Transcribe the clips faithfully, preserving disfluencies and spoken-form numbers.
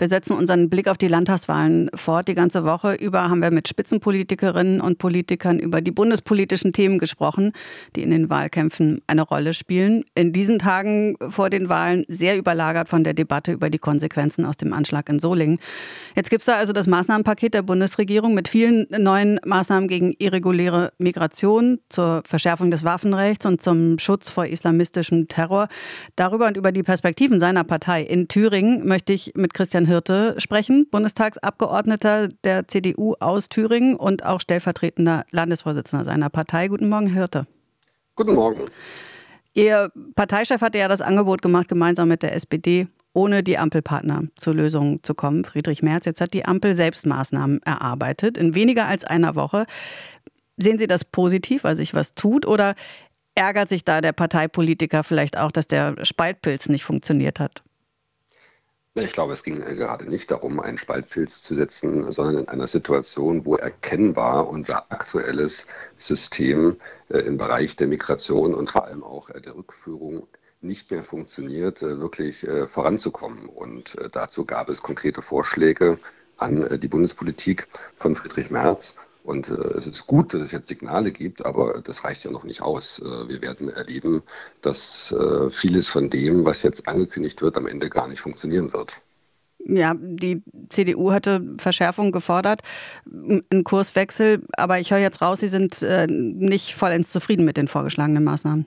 Wir setzen unseren Blick auf die Landtagswahlen fort. Die ganze Woche über haben wir mit Spitzenpolitikerinnen und Politikern über die bundespolitischen Themen gesprochen, die in den Wahlkämpfen eine Rolle spielen. In diesen Tagen vor den Wahlen sehr überlagert von der Debatte über die Konsequenzen aus dem Anschlag in Solingen. Jetzt gibt es da also das Maßnahmenpaket der Bundesregierung mit vielen neuen Maßnahmen gegen irreguläre Migration, zur Verschärfung des Waffenrechts und zum Schutz vor islamistischem Terror. Darüber und über die Perspektiven seiner Partei in Thüringen möchte ich mit Christian Hirte sprechen, Bundestagsabgeordneter der C D U aus Thüringen und auch stellvertretender Landesvorsitzender seiner Partei. Guten Morgen, Herr Hirte. Guten Morgen. Ihr Parteichef hatte ja das Angebot gemacht, gemeinsam mit der S P D ohne die Ampelpartner zur Lösung zu kommen. Friedrich Merz, jetzt hat die Ampel selbst Maßnahmen erarbeitet, in weniger als einer Woche. Sehen Sie das positiv, weil sich was tut, oder ärgert sich da der Parteipolitiker vielleicht auch, dass der Spaltpilz nicht funktioniert hat? Ich glaube, es ging gerade nicht darum, einen Spaltpilz zu setzen, sondern in einer Situation, wo erkennbar unser aktuelles System im Bereich der Migration und vor allem auch der Rückführung nicht mehr funktioniert, wirklich voranzukommen. Und dazu gab es konkrete Vorschläge an die Bundespolitik von Friedrich Merz. Und äh, es ist gut, dass es jetzt Signale gibt, aber das reicht ja noch nicht aus. Äh, wir werden erleben, dass äh, vieles von dem, was jetzt angekündigt wird, am Ende gar nicht funktionieren wird. Ja, die C D U hatte Verschärfung gefordert, einen Kurswechsel. Aber ich höre jetzt raus, Sie sind äh, nicht vollends zufrieden mit den vorgeschlagenen Maßnahmen.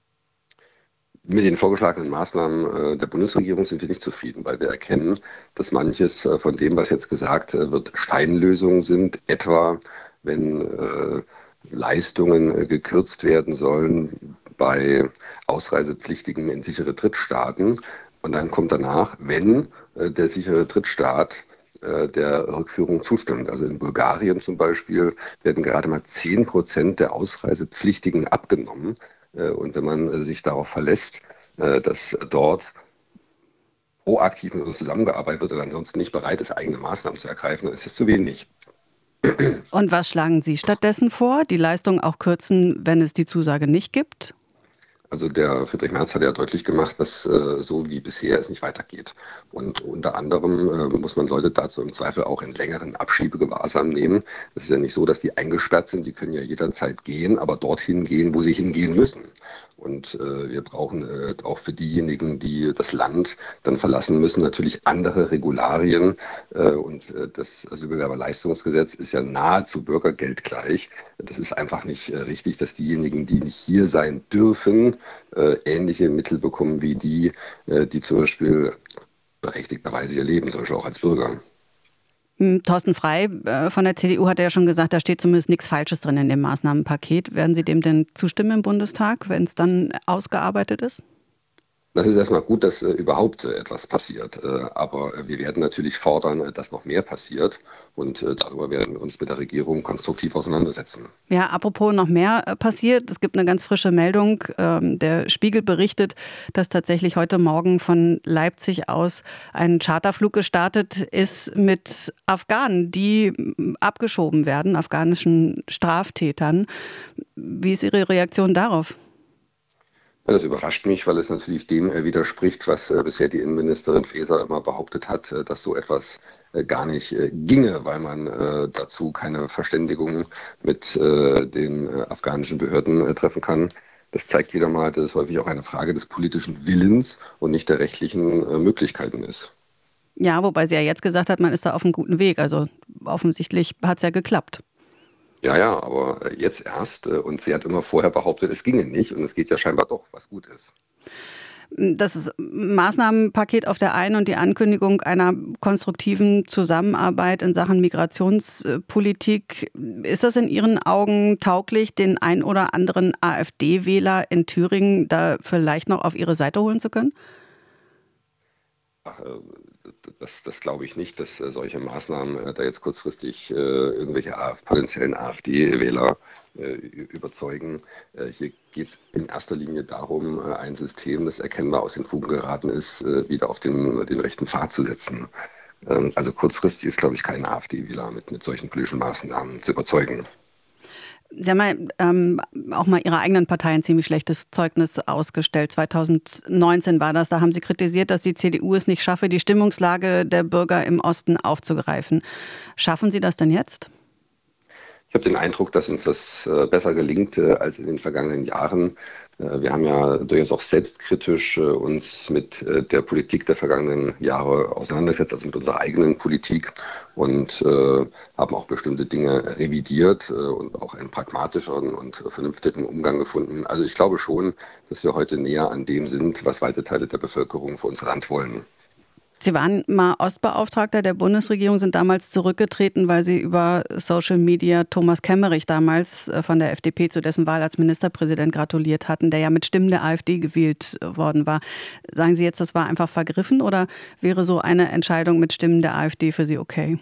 Mit den vorgeschlagenen Maßnahmen der Bundesregierung sind wir nicht zufrieden, weil wir erkennen, dass manches von dem, was jetzt gesagt wird, Scheinlösungen sind, etwa wenn äh, Leistungen gekürzt werden sollen bei Ausreisepflichtigen in sichere Drittstaaten. Und dann kommt danach, wenn äh, der sichere Drittstaat äh, der Rückführung zustimmt. Also in Bulgarien zum Beispiel werden gerade mal zehn Prozent der Ausreisepflichtigen abgenommen. Und wenn man sich darauf verlässt, dass dort proaktiv mit uns zusammengearbeitet wird und ansonsten nicht bereit ist, eigene Maßnahmen zu ergreifen, dann ist das zu wenig. Und was schlagen Sie stattdessen vor? Die Leistung auch kürzen, wenn es die Zusage nicht gibt? Also der Friedrich Merz hat ja deutlich gemacht, dass äh, so wie bisher es nicht weitergeht. Und unter anderem äh, muss man Leute dazu im Zweifel auch in längeren Abschiebegewahrsam nehmen. Es ist ja nicht so, dass die eingesperrt sind, die können ja jederzeit gehen, aber dorthin gehen, wo sie hingehen müssen. Und äh, wir brauchen äh, auch für diejenigen, die das Land dann verlassen müssen, natürlich andere Regularien. Äh, und äh, das Asylbewerberleistungsgesetz ist ja nahezu bürgergeldgleich. Das ist einfach nicht äh, richtig, dass diejenigen, die nicht hier sein dürfen, äh, ähnliche Mittel bekommen wie die, äh, die zum Beispiel berechtigterweise ihr Leben, zum Beispiel auch als Bürger. Thorsten Frey von der C D U hat ja schon gesagt, da steht zumindest nichts Falsches drin in dem Maßnahmenpaket. Werden Sie dem denn zustimmen im Bundestag, wenn es dann ausgearbeitet ist? Das ist erstmal gut, dass äh, überhaupt äh, etwas passiert. Äh, aber äh, wir werden natürlich fordern, äh, dass noch mehr passiert. Und äh, darüber werden wir uns mit der Regierung konstruktiv auseinandersetzen. Ja, apropos noch mehr äh, passiert. Es gibt eine ganz frische Meldung. Ähm, der Spiegel berichtet, dass tatsächlich heute Morgen von Leipzig aus ein Charterflug gestartet ist mit Afghanen, die abgeschoben werden, afghanischen Straftätern. Wie ist Ihre Reaktion darauf? Das überrascht mich, weil es natürlich dem widerspricht, was bisher die Innenministerin Faeser immer behauptet hat, dass so etwas gar nicht ginge, weil man dazu keine Verständigung mit den afghanischen Behörden treffen kann. Das zeigt wieder mal, dass es häufig auch eine Frage des politischen Willens und nicht der rechtlichen Möglichkeiten ist. Ja, wobei sie ja jetzt gesagt hat, man ist da auf einem guten Weg. Also offensichtlich hat es ja geklappt. Ja, ja, aber jetzt erst. Und sie hat immer vorher behauptet, es ginge nicht. Und es geht ja scheinbar doch, was gut ist. Das Maßnahmenpaket auf der einen und die Ankündigung einer konstruktiven Zusammenarbeit in Sachen Migrationspolitik. Ist das in Ihren Augen tauglich, den ein oder anderen AfD-Wähler in Thüringen da vielleicht noch auf Ihre Seite holen zu können? Ach, Das, das glaube ich nicht, dass äh, solche Maßnahmen äh, da jetzt kurzfristig äh, irgendwelche A F, potenziellen AfD-Wähler äh, überzeugen. Äh, hier geht es in erster Linie darum, äh, ein System, das erkennbar aus den Fugen geraten ist, äh, wieder auf den, den rechten Pfad zu setzen. Ähm, also kurzfristig ist, glaube ich, kein AfD-Wähler mit, mit solchen politischen Maßnahmen zu überzeugen. Sie haben ja ähm, auch mal Ihrer eigenen Partei ein ziemlich schlechtes Zeugnis ausgestellt. zweitausendneunzehn war das. Da haben Sie kritisiert, dass die C D U es nicht schaffe, die Stimmungslage der Bürger im Osten aufzugreifen. Schaffen Sie das denn jetzt? Ich habe den Eindruck, dass uns das besser gelingt als in den vergangenen Jahren. Wir haben ja durchaus auch selbstkritisch uns mit der Politik der vergangenen Jahre auseinandergesetzt, also mit unserer eigenen Politik, und äh, haben auch bestimmte Dinge revidiert äh, und auch einen pragmatischeren und vernünftigeren Umgang gefunden. Also ich glaube schon, dass wir heute näher an dem sind, was weite Teile der Bevölkerung für unser Land wollen. Sie waren mal Ostbeauftragter der Bundesregierung, sind damals zurückgetreten, weil Sie über Social Media Thomas Kemmerich damals von der F D P zu dessen Wahl als Ministerpräsident gratuliert hatten, der ja mit Stimmen der AfD gewählt worden war. Sagen Sie jetzt, das war einfach vergriffen, oder wäre so eine Entscheidung mit Stimmen der AfD für Sie okay?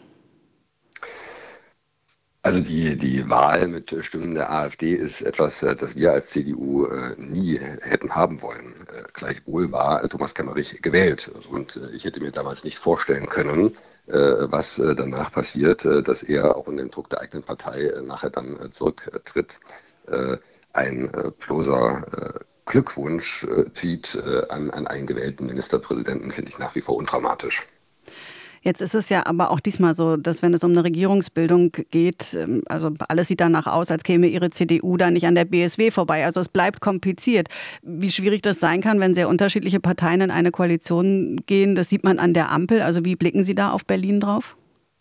Also die, die Wahl mit Stimmen der AfD ist etwas, das wir als C D U äh, nie hätten haben wollen. Äh, gleichwohl war Thomas Kemmerich gewählt, und äh, ich hätte mir damals nicht vorstellen können, äh, was äh, danach passiert, äh, dass er auch unter dem Druck der eigenen Partei äh, nachher dann äh, zurücktritt. Äh, ein äh, bloßer äh, Glückwunsch-Tweet äh, an, an einen gewählten Ministerpräsidenten finde ich nach wie vor undramatisch. Jetzt ist es ja aber auch diesmal so, dass wenn es um eine Regierungsbildung geht, also alles sieht danach aus, als käme Ihre C D U da nicht an der B S W vorbei. Also es bleibt kompliziert. Wie schwierig das sein kann, wenn sehr unterschiedliche Parteien in eine Koalition gehen, das sieht man an der Ampel. Also wie blicken Sie da auf Berlin drauf?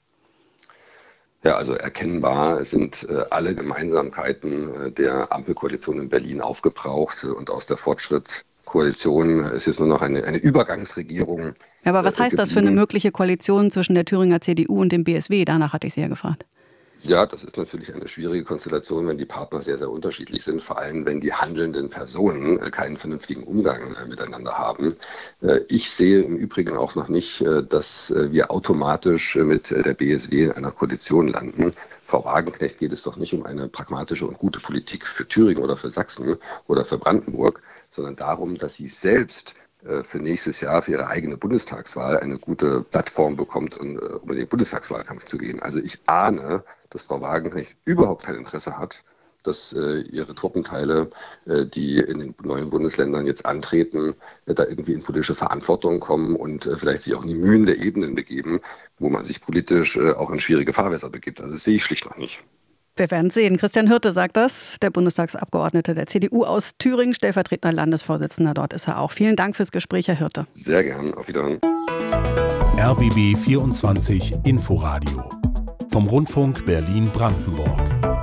Ja, also erkennbar sind äh, alle Gemeinsamkeiten äh, der Ampelkoalition in Berlin aufgebraucht, äh, und aus der Fortschritt Koalition ist jetzt nur noch eine, eine Übergangsregierung. Ja, aber was heißt das für eine mögliche Koalition zwischen der Thüringer C D U und dem B S W? Danach hatte ich Sie ja gefragt. Ja, das ist natürlich eine schwierige Konstellation, wenn die Partner sehr, sehr unterschiedlich sind, vor allem wenn die handelnden Personen keinen vernünftigen Umgang miteinander haben. Ich sehe im Übrigen auch noch nicht, dass wir automatisch mit der B S W in einer Koalition landen. Frau Wagenknecht geht es doch nicht um eine pragmatische und gute Politik für Thüringen oder für Sachsen oder für Brandenburg, sondern darum, dass sie selbst für nächstes Jahr, für ihre eigene Bundestagswahl, eine gute Plattform bekommt, um in den Bundestagswahlkampf zu gehen. Also ich ahne, dass Frau Wagenknecht überhaupt kein Interesse hat, dass äh, ihre Truppenteile, äh, die in den neuen Bundesländern jetzt antreten, äh, da irgendwie in politische Verantwortung kommen und äh, vielleicht sich auch in die Mühen der Ebenen begeben, wo man sich politisch äh, auch in schwierige Fahrwässer begibt. Also das sehe ich schlicht noch nicht. Wir werden sehen. Christian Hirte sagt das, der Bundestagsabgeordnete der C D U aus Thüringen, stellvertretender Landesvorsitzender. Dort ist er auch. Vielen Dank fürs Gespräch, Herr Hirte. Sehr gern. Auf Wiedersehen. R B B vierundzwanzig Inforadio vom Rundfunk Berlin-Brandenburg.